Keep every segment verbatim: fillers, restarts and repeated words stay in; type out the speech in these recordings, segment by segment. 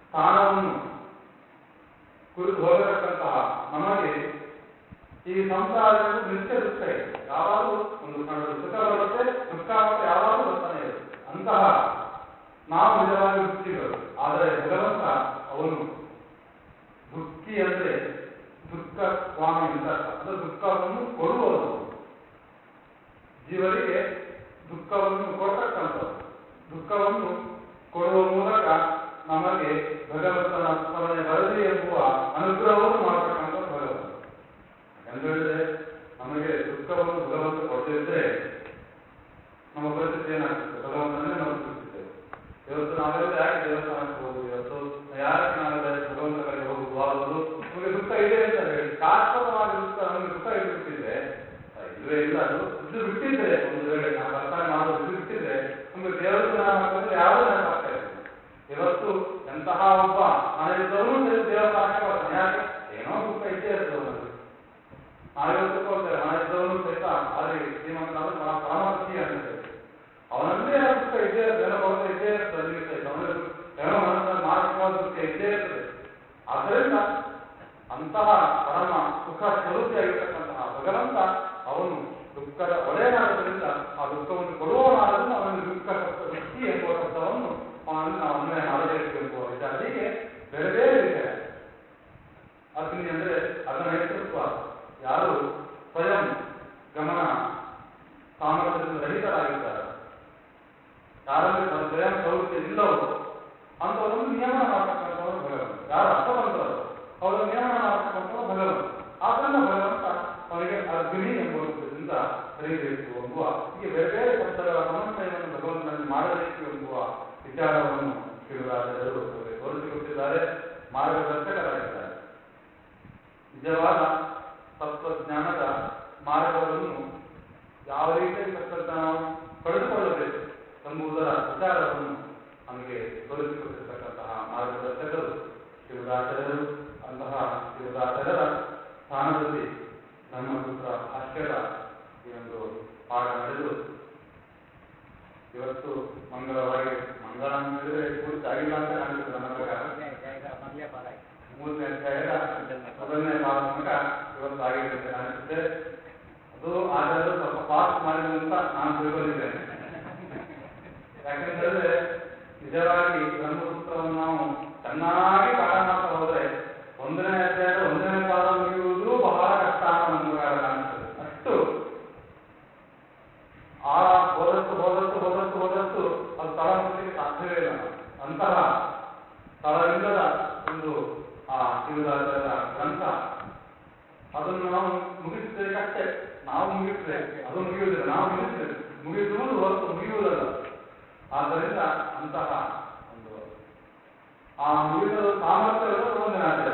ಸ್ಥಾನವನ್ನು ಕುರಿತು ಹೋಗತಕ್ಕಂತಹ ನಮಗೆ ಈ ಸಂಸಾರದಲ್ಲಿ ನಿತ್ಯ ದುಃಖ ಇದೆ. ಯಾವಾಗಲೂ ಒಂದು ಕಡೆ ಸುಖ ಬರುತ್ತೆ, ದುಃಖ ಮಾತ್ರ ಯಾವಾಗಲೂ ಬರ್ತಾನೆ ಇದೆ. ಅಂತಹ ನಾವು ನಿಜವಾಗಿ ದುಃಖಿಗಳು. ಆದರೆ ಭಗವಂತ ಅವನು ದುಃಖಿ ಅಂದ್ರೆ ದುಃಖ ಸ್ವಾಮಿ ಅಂತ, ಅಂದ್ರೆ ದುಃಖವನ್ನು ಕೊಡುವವರು, ಜೀವರಿಗೆ ದುಃಖವನ್ನು ಕೊಡತಕ್ಕಂಥದ್ದು. ದುಃಖವನ್ನು ಕೊಡುವ ಮೂಲಕ ನಮಗೆ ಭಗವಂತನ ಸ್ಮರಣೆ ಬರಲಿ ಎಂಬುವ ಅನುಗ್ರಹವನ್ನು ಮಾಡತಕ್ಕಂಥ ಭಗವಂತ. ಯಾಕಂದ್ರೆ ನಮಗೆ ದುಃಖವನ್ನು ಭಗವಂತ ಕೊಡದಿದ್ರೆ ನಮ್ಮ ಪರಿಸ್ಥಿತಿ ಏನಾಗ್ತದೆ? ಭಗವಂತನೇ ಮರೆತಿರ್ತೇವೆ. ಇವತ್ತು ನಾವೆಲ್ಲ ಯಾಕೆ ದೇವಸ್ಥಾನಕ್ಕೆ ಹೋಗುದು? ಇವತ್ತು ಯಾಕೆ ನಾವೆಲ್ಲ ಭಗವಂತ ಕಡೆ ಹೋಗುದು? ಆಗುದು ನಮಗೆ ದುಃಖ ಇದೆ ಅಂತ ಹೇಳಿ ಶಾಶ್ವತವಾಗಿ ದುಃಖ ನಮಗೆ ದುಃಖ ಇದು ಬಿಟ್ಟಿದ್ರೆ ಇಲ್ಲವೇ ಇಲ್ಲ. ಅದು ಇದು ಬಿಟ್ಟಿದ್ರೆ ಒಂದು ವೇಳೆ ನಾವು ಕಲ್ಪನೆ ಮಾಡೋದು ಇದು ಬಿಟ್ಟಿದ್ರೆ ನಮಗೆ ದೇವಸ್ಥಾನ ಮಾಡ್ತಾರೆ ಯಾರು ನೆನಪಾಗ್ತಾ ಇದೆ. ಇವತ್ತು ಎಂತಹ ಒಬ್ಬ ಮನೆಯಿದ್ದವನು ದೇವಸ್ಥಾನಕ್ಕೆ ಬರ್ತಾನೆ. ಯಾಕೆ? ಏನೋ ದುಃಖ ಇದ್ದೇ ಇರ್ತದೆ ನಮಗೆ. ನಾವಿವತ್ತು ಹೋಗ್ತೇವೆ, ಮನೆಯಿದ್ದವನು ಸಹಿತ ಅಲ್ಲಿ ಶ್ರೀಮಂತನಾದ ಪರಮಶಕ್ತಿ ಅಂತ ಅವನಲ್ಲೇ ಏನೋ ದುಃಖ ಇದ್ದೇ ಇರ್ತದೆ, ಏನೋ ಕೊರತೆ ಇದ್ದೇ ಇರ್ತದೆ. ಅಲ್ಲಿ ಸಹಿತ ಅವನಿಗೆ ಏನೋ ಮನಸ್ಸಲ್ಲಿ ಮಾನಸಿಕವಾದ ದುಃಖ ಇದ್ದೇ ಇರ್ತದೆ. ಆದ್ದರಿಂದ ಅಂತಹ ಪರಮ ಸುಖ ಸ್ವರೂಪಿಯಾಗಿರ್ತಕ್ಕಂತಹ ಭಗವಂತ ಅವನು ದುಃಖದ ಒಡೆಯನಾದ್ದರಿಂದ ಆ ದುಃಖವನ್ನು ಕೊಡುವವನಾದರೂ ಅವನಿಗೆ ದುಃಖ ದುಃಖಿ ಎಂಬುವ ಶಬ್ದವನ್ನು ಅವನನ್ನು ನಾವು ಅನ್ವಯ ಮಾಡಬೇಕು ಎಂಬುವ ವಿಚಾರ. ಹೀಗೆ ಬೇರೆ ಬೇರೆ ವಿಷಯ. ಅಗ್ನಿ ಅಂದ್ರೆ ಅದರ ನೇತೃತ್ವ. ಯಾರು ಸ್ವಯಂ ಗಮನ ಸಾಮರ್ಥ್ಯದಿಂದ ರಹಿತರಾಗಿದ್ದಾರೆ, ಯಾರಲ್ಲಿ ಸ್ವಯಂ ಪ್ರವೃತ್ತಿ ಇಲ್ಲವೋ ಅಂತವರನ್ನು ನಿಯಮನ ಮಾಡತಕ್ಕಂಥವರು ಭಗವಂತ. ಯಾರು ಅರ್ಥವಂತರು ಅವರ ನಿಯಮನ ಮಾಡತಕ್ಕಂಥವರು ಭಗವಂತ. ಆದ್ದರಿಂದ ಭಗವಂತ ಅವರಿಗೆ ಅಗ್ನಿ ಎಂಬ ರೂಪದಿಂದ ಕರೆಯಬೇಕು ಎಂಬುವ ಹೀಗೆ ಬೇರೆ ಬೇರೆ ಶಬ್ದಗಳ ಸಮನ್ವಯವನ್ನು ಭಗವಂತನಲ್ಲಿ ಮಾಡಬೇಕು ಎಂಬುವ ವಿಚಾರವನ್ನು ಶಿವರಾಜರು ತೋರಿಸಿಕೊಟ್ಟಿದ್ದಾರೆ, ಮಾರ್ಗದರ್ಶಕರಾಗಿದ್ದಾರೆ. ನಿಜವಾದ ತತ್ವಜ್ಞಾನದ ಮಾರ್ಗವನ್ನು ಯಾವ ರೀತಿಯಲ್ಲಿ ತತ್ವಜ್ಞಾನವನ್ನು ಪಡೆದುಕೊಳ್ಳಬೇಕು ಎಂಬುದರ ವಿಚಾರವನ್ನು ನಮಗೆ ತೋರಿಸಿಕೊಟ್ಟಿರ್ತಕ್ಕಂತಹ ಮಾರ್ಗದರ್ಶಕರು ಶಿವರಾಜರು. ಅಂತಹ ಶಿವರಾಜರ ಸ್ಥಾನದಲ್ಲಿ ಬ್ರಹ್ಮಸೂತ್ರ ಭಾಷ್ಯದ ಈ ಒಂದು ಪಾಠ ನಡೆದು ಇವತ್ತು ಮಂಗಳವಾಗಿ ಮಂಗಳ ಅಂತ ಹೇಳಿದ್ರೆ ಪೂರ್ತಿ ಆಗಿಲ್ಲ ಅಂತ ಕಾಣಿಸ್ತದೆ. ಮೂರನೇ ಅಧ್ಯಾಯದ ಮೊದಲನೇ ಪಾಠ ತನಕ ಇವತ್ತು ಆಗಿದೆ ಅಂತ ಕಾಣಿಸುತ್ತೆ. ಅದು ಆದರೂ ಸ್ವಲ್ಪ ಪಾಸ್ ಮಾಡಿದ ಅಂತ ನಾನು ತಿಳ್ಕೊಂಡಿದ್ದೇನೆ. ಯಾಕಂತಂದ್ರೆ ನಿಜವಾಗಿ ಬ್ರಹ್ಮಸೂತ್ರವನ್ನು ನಾವು ಚೆನ್ನಾಗಿ ಪಾಠ ಮಾಡ್ತಾ ಹೋದ್ರೆ ಒಂದನೇ ಅಧ್ಯಾಯದ ಒಂದನೇ ಪಾಠ ಮುಗಿಯುವುದು ಬಹಳ ಕಷ್ಟ ಅಂತ ನಮ್ಗೆ ಕಾಣಿಸ್ತದೆ. ಅಷ್ಟು ಆ ಹೋದಷ್ಟು ಹೋದಷ್ಟು ಹೋದಷ್ಟು ಹೋದಷ್ಟು ಅದು ತಳ ಮುಗಿಲಿಕ್ಕೆ ಸಾಧ್ಯವೇ ಇಲ್ಲ. ಅಂತಹ ತಳವಿಲ್ಲದ ಒಂದು ಆ ಶಿವರಾಜರ ಗ್ರಂಥ, ಅದನ್ನು ನಾವು ಮುಗಿಸಬೇಕಷ್ಟೇ. ನಾವು ಮುಗಿಸ್ಬೇಕು, ಅದು ಮುಗಿಯುವುದಿಲ್ಲ. ನಾವು ಮುಗಿಸ್ಬೇಕು, ಮುಗಿಸುವುದು ಹೊರತು ಮುಗಿಯುವುದಲ್ಲ. ಆದ್ದರಿಂದ ಅಂತಹ ಒಂದು ಆ ಮುಗಿದ ಸಾಮರ್ಥ್ಯಗಳು ಒಂದಿನ ಆಗ್ತದೆ.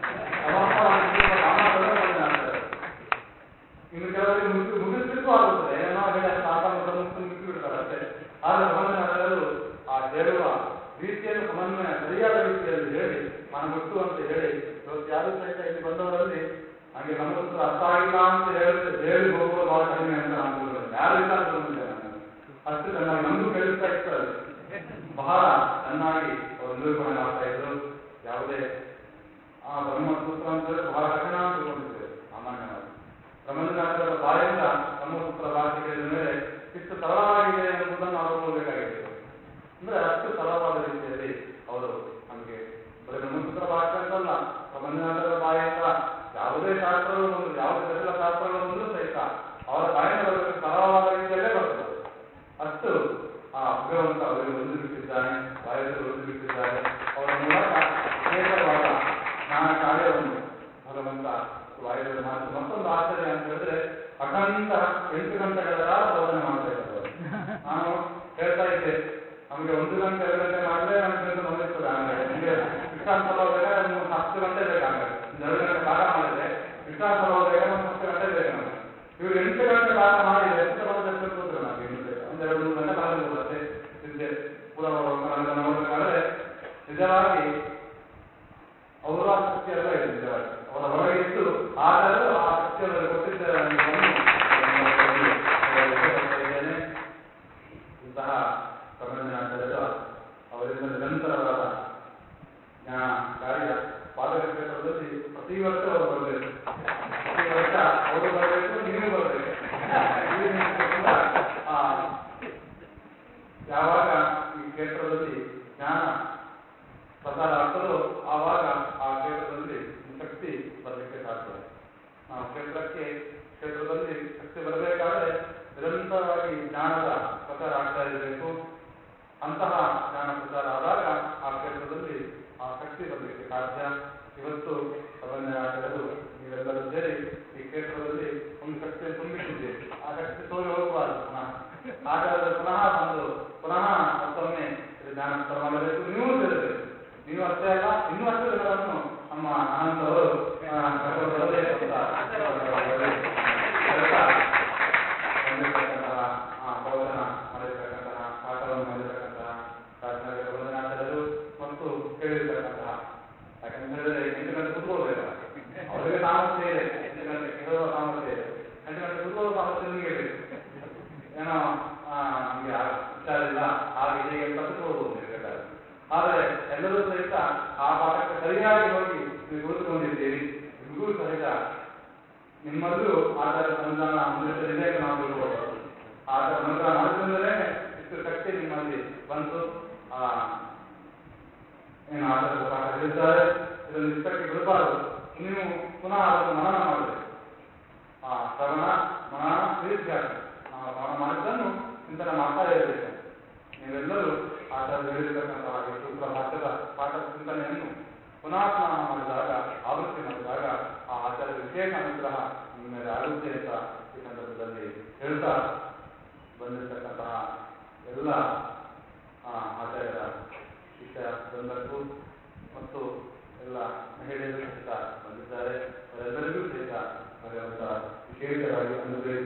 ಇನ್ನು ಕೆಲವರಿಗೆ ಮುಗಿ ಮುಗಿಸ್ಲಿಕ್ಕೂ ಆಗುತ್ತದೆ. ಏನೋ ಹೇಳಿ ಸಾಮಾನ್ಯ ಮುಗಿಸಿ ಬಿಡ್ತಾರೆ ಅಷ್ಟೇ. ಆದರೆ ಸಮನ್ವಯರು ಆ ಹೇಳುವ ರೀತಿಯನ್ನು ಸಮನ್ವಯ ಸರಿಯಾದ ರೀತಿಯಲ್ಲಿ ಹೇಳಿ ಮನಮುಟ್ಟುವಂತೆ ಹೇಳಿ ಇವತ್ತು ಯಾರು ಸಹಿತ ಇಲ್ಲಿ ಬಂದವರಲ್ಲಿ ನನಗೆ ಬ್ರಹ್ಮಸೂತ್ರ ಅರ್ಥ ಆಗಿಲ್ಲ ಅಂತ ಹೇಳಿ ಹೇಳಿ ಹೋಗುವುದು ಬಹಳ ಕಡಿಮೆ ಅಂತ ನಾನು ತಿಳ್ಕೊಂಡೆ. ಯಾರು ಇಲ್ಲ ಅಂತ ಬಂದಿದ್ದೆ ನಾನು. ಅಷ್ಟು ಚೆನ್ನಾಗಿ ನಮಗೂ ಕೇಳಿಸ್ತಾ ಇರ್ತಾರೆ. ಬಹಳ ಚೆನ್ನಾಗಿ ಅವರು ನಿರೂಪಣೆ ಮಾಡ್ತಾ ಇದ್ರು. ಯಾವುದೇ ಆ ಬ್ರಹ್ಮಸೂತ್ರ ಅಂತ ಹೇಳಿ ಬಹಳ ಕಠಿಣ ಅಂತ ತಿಳ್ಕೊಂಡಿದ್ದೇವೆ ಸಾಮಾನ್ಯವಾಗಿ. ಬ್ರಹ್ಮನಾಥರ ಬಾಯಿಂದ ಬ್ರಹ್ಮಸೂತ್ರ ಭಾಷೆ ಹೇಳಿದ ಮೇಲೆ ಇಷ್ಟು ಸರಳವಾಗಿದೆ ಎಂಬುದನ್ನು ನಾವು ನೋಡಬೇಕಾಗಿದೆ. ಅಂದ್ರೆ ಅಷ್ಟು ಸರಳವಾದ ರೀತಿಯಲ್ಲಿ ಅವರು ನಮಗೆ ಬರೀ ಬ್ರಹ್ಮಸೂತ್ರ ಭಾಷೆ ಅಂತಲ್ಲ, ಬ್ರಹ್ಮನಾಥರ ಬಾಯಿಂದ ಯಾವುದೇ ಶಾಸ್ತ್ರಗಳು ಬಂದು ಯಾವುದೇ ಜಟಿಲ ಶಾಸ್ತ್ರಗಳು ಬಂದರೂ ಸಹಿತ ಅವರ ಬಾಯಿಂದ ಬರಬೇಕು ಸರಳವಾದ ರೀತಿಯಲ್ಲೇ ಬರ್ತದೆ. ಅಷ್ಟು ಆ ಭಗವಂತ ಅವರಿಗೆ ಒಂದು ಬಿಟ್ಟಿದ್ದಾನೆ, ಬಾಯಲ್ಲಿ ಒಂದು ಬಿಟ್ಟಿದ್ದಾರೆ. ಅವರ ಮೂಲಕ ಅನೇಕವಾದ ಜ್ಞಾನ ಕಾರ್ಯವನ್ನು ಭಗವಂತ ವಾಯುದೇವರು ಮಾಡಿದ್ದು. ಮತ್ತೊಂದು ಆಶ್ಚರ್ಯ ಅಂತ ಹೇಳಿದ್ರೆ ಅಖಂಡ ಎಂಟು ಗಂಟೆಗಳ ಕಾಲ ಬೋಧನೆ ಮಾಡ್ತಾ ಇದ್ದಾರೆ. ನಾನು ಹೇಳ್ತಾ ಇದ್ದೆ, ನಮಗೆ ಒಂದು ಗಂಟೆ ಎರಡು ಗಂಟೆ ಮಾಡಿದ್ರೆ ನಮಗೆ ನೋಡಿರ್ತದೆ. ಆಮೇಲೆ ನಿಮಗೆ ವಿಶ್ರಾಂತ ಹೋಗ್ಬೇಕಾದ್ರೆ ಒಂದು ಹತ್ತು ಗಂಟೆ ಬೇಕಾಗುತ್ತೆ. ಒಂದು ಎರಡು ಗಂಟೆ ಪಾಠ ಮಾಡಿದ್ರೆ ವಿಶ್ರಾಂತ ಹೋಗ್ಬೇಕಾದ್ರೆ ಒಂದು ಹತ್ತು ಗಂಟೆ ಬೇಕು ನಮಗೆ. ಇವರು ಎಂಟು ಗಂಟೆ ಪಾಠ ಮಾಡಿದ್ರೆ ಎಷ್ಟು ಬಂದಷ್ಟು ಕೂತ್ರು ನಮಗೆ ಒಂದು ಎರಡು ಮೂರು ಗಂಟೆ ಕಳೆದು ಅಷ್ಟೇ ವಿದ್ಯೆ ಪೂರ ನೋಡ್ಬೇಕಾದ್ರೆ ನಿಜವಾಗಿ ಅವರ ಶಕ್ತಿ ಎಲ್ಲ ಇದೆ. ನಿಜವಾಗಿ ಅವರ ಹೊರಗೆ ಇದ್ದು ಆದರೂ ಆ ಶಕ್ತಿಯನ್ನು ಕೊಟ್ಟಿದ್ದಾರೆ. ಇಂತಹ ಪ್ರಬಂಧನಾಚಾರ್ಯರು ಅವರಿಂದ ನಿರಂತರವಾದ ಕ್ಷೇತ್ರದಲ್ಲಿ ಜ್ಞಾನ ಪ್ರಸಾರ ಆಗ್ತದೋ ಆವಾಗ ಆ ಕ್ಷೇತ್ರದಲ್ಲಿ ಶಕ್ತಿ ಬರಲಿಕ್ಕೆ ಸಾಧ್ಯ. ನಾವು ಕ್ಷೇತ್ರಕ್ಕೆ ಕ್ಷೇತ್ರದಲ್ಲಿ ಶಕ್ತಿ ಬರಬೇಕಾದ್ರೆ ನಿರಂತರವಾಗಿ ಜ್ಞಾನದ ಪ್ರಚಾರ ಆಗ್ತಾ ಇರಬೇಕು. ಅಂತಹ ಜ್ಞಾನ ಪ್ರಚಾರ ಆದಾಗ ಆ ಕ್ಷೇತ್ರದಲ್ಲಿ ಆ ಶಕ್ತಿ ಬರಲಿಕ್ಕೆ ಸಾಧ್ಯ. ಇವತ್ತು ಸಮನ್ವಯಾಚಾರ್ಯರು ನೀವೆಲ್ಲರೂ ಸೇರಿ ಈ ಕ್ಷೇತ್ರದಲ್ಲಿ ಒಂದು ಶಕ್ತಿ ತುಂಬಿಟ್ಟಿದ್ದೇವೆ. ಆ ಶಕ್ತಿ ಸೋರಿ ಹೋಗಬಾರದು. ಪುನಃ ಆಚಾರ್ಯರು ಪುನಃ ಬಂದು ಪುನಃ ಮತ್ತೊಮ್ಮೆ ಜ್ಞಾನ ಪ್ರಚಾರ ಮಾಡಬೇಕು. ನೀವು ಸೇರಬೇಕು. ನೀವು ಅಷ್ಟೇ ಅಲ್ಲ, ಇನ್ನೂ ಅಷ್ಟು ಜನರನ್ನು ನಮ್ಮ ಅನಂತವರು ಪ್ರವಚನ ಮಾಡಿರ್ತಕ್ಕಂತಹ ಪಾಠವನ್ನು ಮಾಡಿರ್ತಕ್ಕಂತಹ ಶಾಸನಗಳ ಪ್ರವಚನಾಚಾರ್ಯರು ಮತ್ತು ಕೇಳಿರ್ತಕ್ಕಂತಹ, ಯಾಕಂತ ಹೇಳಿದ್ರೆ ಎಂಟು ಗಂಟೆ ಕುತ್ಕೊಳ್ಬೇಕಲ್ಲ, ಅವರಿಗೆ ಸಾಮರ್ಥ್ಯ ಇದೆ, ಎಂಟು ಗಂಟೆ ಕೇಳುವ ಸಾಮರ್ಥ್ಯ ಇದೆ, ಎಂಟು ಗಂಟೆ ಕುತ್ಕೊಳ್ಳುವ ಸಾಮರ್ಥ್ಯ ನಿಮಗೆ ಬೇಕು. ಏನೋ ನಮಗೆ ಹುಷಾರಿಲ್ಲ ಹಾಗೆ ಹೀಗೆ ಕಲಿಸ್ಕೊಳ್ಬೋದು ನೀವು ಬೇಕಾದ್ರೆ. ಆದರೆ ಎಲ್ಲರೂ ಸಹಿತ ಆ ಪಾಠಕ್ಕೆ ಸರಿಯಾಗಿ ಹೋಗಿ ನೀವು ಕುಳಿತುಕೊಂಡಿದ್ದೀರಿ. ನಿಮಗೂ ಸಹಿತ ನಿಮ್ಮಲ್ಲೂ ಆಚಾರ ಸಂಧಾನ ಹೊಂದಿದೆ ಅಂತ ನಾವು ತಿಳ್ಕೊಳ್ಬೋದು. ಆಚಾರ ಅನುಗ್ರಹ ಮಾಡಿದ್ರಿಂದಲೇ ಇಷ್ಟು ಶಕ್ತಿ ನಿಮ್ಮಲ್ಲಿ ಬಂತು. ಆ ಏನು ಆಚಾರ್ಯರ ಪಾಠ ಹೇಳಿದ್ದಾರೆ, ಇದನ್ನು ಇಷ್ಟಕ್ಕೆ ಬಿಡಬಾರದು. ನೀವು ಪುನಃ ಅದನ್ನು ಮನನ ಮಾಡಬೇಕು. ಆ ಶ್ರವಣ ಮನನ ನಿರೀಕ್ಷಾಸ ನಾವು ಶ್ರವಣ ಮಾಡಿದ್ದನ್ನು ಚಿಂತನೆ ಮಾಡ್ತಾ ಇರಬೇಕು. ನೀವೆಲ್ಲರೂ ಆಚಾರ್ಯರು ಹೇಳಿರ್ತಕ್ಕಂತಹ ಈ ಸೂತ್ರ ಭಾಷದ ಪಾಠ ಚಿಂತನೆಯನ್ನು ಪುನಃ ಪುನಃ ಮಾಡಿದಾಗ, ಆವೃತ್ತಿ ಮಾಡಿದಾಗ ಆ ಆಚಾರ್ಯರ ವಿಶೇಷ ಅನುಗ್ರಹ ನಿಮ್ಮ ಮೇಲೆ ಆಗುತ್ತೆ ಅಂತ ಈ ಸಂದರ್ಭದಲ್ಲಿ ಹೇಳ್ತಾ, ಬಂದಿರತಕ್ಕಂತಹ ಎಲ್ಲ ಆಚಾರ್ಯರ ಶಿಷ್ಯ ವೃಂದಕ್ಕೂ ಮತ್ತು ಎಲ್ಲ ಮಹಿಳೆಯರು ಸಹಿತ ಬಂದಿದ್ದಾರೆ. ಅವರೆಲ್ಲರಿಗೂ ಸಹಿತ ಭಗವಂತ ವಿಶೇಷವಾಗಿ ಅನುಗ್ರಹಿಸಿ